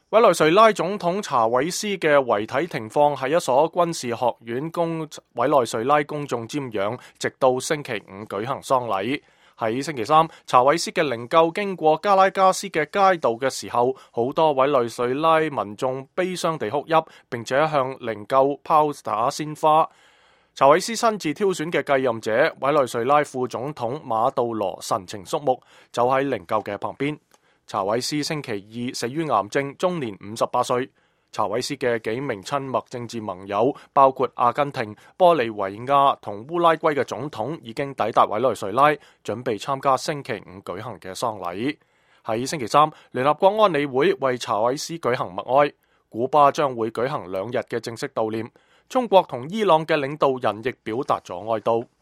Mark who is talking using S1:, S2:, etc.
S1: 委內瑞拉總統查韋斯嘅遺體停放喺一所軍事學院供委內瑞拉公眾瞻仰，直到星期五舉行喪禮。喺星期三，查韋斯嘅靈柩經過加拉加斯嘅街道嘅時候，好多委內瑞拉民眾悲傷地哭泣，並且向靈柩拋灑鮮花。查韋斯親自挑選嘅繼任者委內瑞拉副總統馬杜羅神情肅穆，走喺靈柩嘅旁邊。查韋斯星期二死於癌症，終年58歲。查韋斯嘅幾名親密政治盟友，包括阿根廷、玻利維亞同烏拉圭嘅總統，已經抵達委內瑞拉，準備參加星期五舉行嘅喪禮。喺星期三，聯合國安理會為查韋斯舉行默哀。古巴將會舉行2日嘅正式悼念。中國同伊朗嘅領導人亦表達咗哀悼。